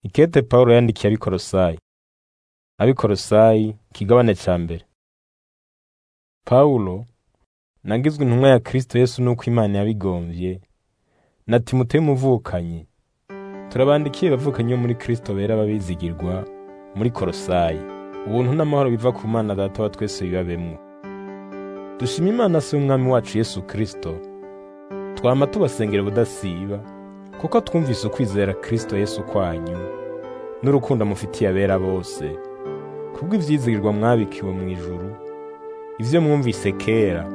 Ikete Pawulo yandikiye Abikolosayi ikigabane ca mbere. Pawulo, nagizwe intumwa ya Kristo Yesu nuko Imana yabigomvye, na Timoteyo umuvukanyi, turabandikiye abavukanyi bo muri Kristo bera babizigirwa muri Kolosayi. Ubuntu n'amahoro biva ku Mana Data wa twese bibabemwo. Dushima Imana se umwami wacu Yesu Kristo, twama tubasengera ubudasiba, kuko twumvise ukwizera Kristo Yesu kwanyu n'urukundo mufitiye abera bose, kubw'ivyizigirwa mwabikiwe mu ijuru, ivyo mwumvise kera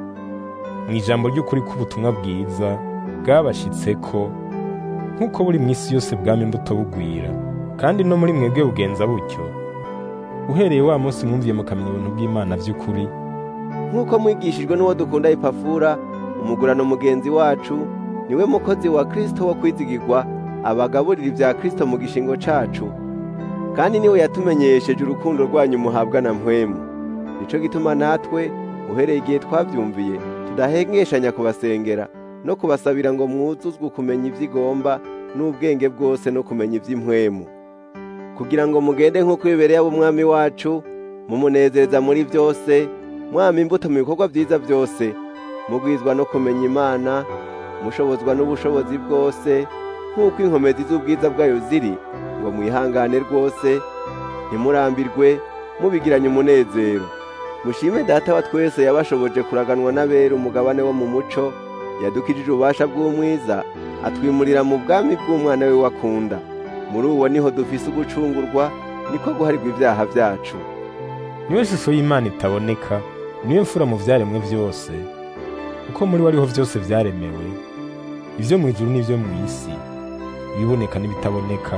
mu ijambo ry'ukuri k'ubutumwa bwiza bwabashitseko, nk'uko buri mw'isi yose bwama imbuto bugwira, kandi no muri mwebwe bugenza butyo, uhereye wa munsi mwumviye mukamenya ubuntu bw'Imana vy'ukuri, nk'uko mwigishijwe n'uwo dukunda Epafura, umugurano mugenzi wacu, niwe mukozi wa Kristo wo kwizigirwa, abagaburira ivya Kristo mu gishingo cacu, kandi niwe yatumenyesheje urukundo rwanyu muhabwa na mpwemu. Nico gituma natwe, uhereye igihe twavyumviye, tudahengeshanya kubasengera no kubasabira ngo mwuzuzwe kumenya ivy'igomba n'ubwenge bwose no kumenya ivy'impwemu, kugira ngo mugende nk'uko bibereye ab'umwami wacu, mumunezereza muri vyose, mwama imbuto mu bikorwa vyiza vyose, mugwizwa no kumenya Imana, mushobozwa n'ubushobozi bwose, nk'uko inkomezi z'ubwiza bwayo ziri, ngo mwihangane rwose, ntimurambirwe, mubigiranye umunezero. Mushime Data wa twese yabashoboje kuraganwa n'abera umugabane wo mu muco, yadukijije ububasha bw'umwiza, atwimurira mu bwami bw'umwana we wakunda. Muri uwo niho dufise ugucungurwa, niko guharirwa ivyaha vyacu. Niwe shusho y'Imana itaboneka, niwe mfura mu vyaremwe vyose, kuko muri we ariho vyose vyaremewe, ivyo mw'ijuru n'ivyo mw'isi, ibiboneka n'ibitaboneka,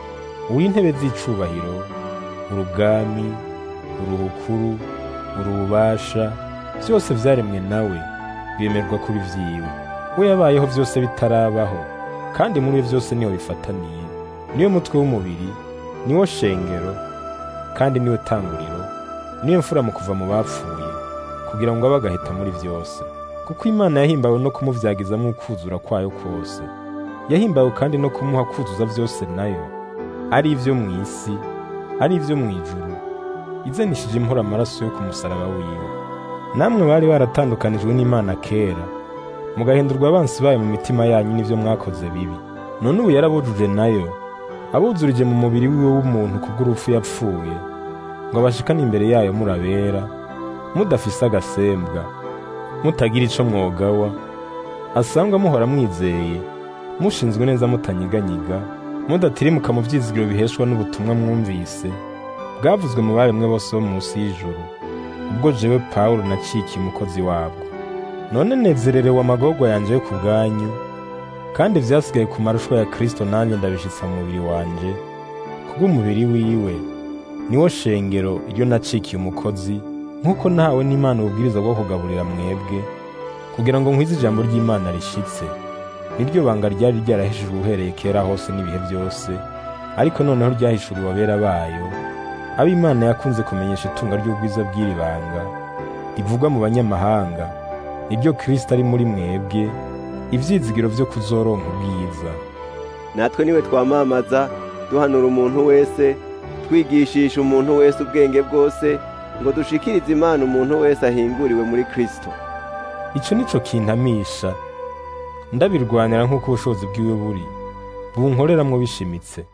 uri intebe z'icubahiro, urubwami, uruhukuru, urubasha, vyose vyaremwe nawe, bimerwa kuri vyiwe. We yabayeho vyose bitarabaho, kandi muri we vyose niho bifataniye. Niwe mutwe w'umubiri, niwo shengero, kandi niwe tanguriro, niwe mfura mu kuva mu bapfuye, kugira ngo abe agaheta muri vyose. Kuko Imana yahimbawe no kumuvyagizamwo ukuzura kwayo kwose, yahimbawe kandi no kumuha kuzuza vyose nayo, ari ivyo mw'isi, ari ivyo mw'ijuru, izenishije impora amaraso yo ku musaraba wiwe. Namwe bari baratandukanijwe n'Imana kera, mugahindurwa abansi bayo mu mitima yanyu n'ivyo mwakoze bibi. None ubu yarabujuje nayo, abuzurije mu mubiri wiwe w'umuntu kubw'urupfu yapfuye, ngo abashikane imbere yayo murabera, mudafise agasembwa, mutagira ico mwogawa, asangwa muhora mwizeye, mushinzwe neza mutanyiganyiga, mudatirimuka mu vyizigiro biheshwa n'ubutumwa mwumvise, bwavuzwe mu baremwe bose bo munsi y'ijuru, ubwo jewe Pawulo nacikiye umukozi wabwo. None nezererewe amagorwa yanje yo ku bwanyu, kandi vyasigaye ku marushwa ya Kristo nanje ndabishitsa mu mubiri wanje, kubw'umubiri wiwe, niwo shengero iryo nacikiye umukozi, nk'uko nahawe n'Imana ububwiriza bwo kugaburira mwebwe, kugira ngo nkwize ijambo ry'Imana rishitse. Niryo banga ryari ryarahishijwe uhereye kera hose n'ibihe vyose, ariko noneho ryahishuriwe abera bayo, abo Imana yakunze kumenyesha itunga ry'ubwiza bw'iri banga, rivugwa mu banyamahanga, niryo Kristo ari muri mwebwe, ivyizigiro vyo kuzoronka ubwiza. Natwe niwe twamamaza, duhanura umuntu wese, twigishisha umuntu wese ubwenge bwose, ngo dushikirize Imana umuntu wese ahinguriwe muri Kristo. Ico nico kintamisha, ndabirwanira nk'uko ubushobozi bwiwe buri, bunkoreramwo bishimitse.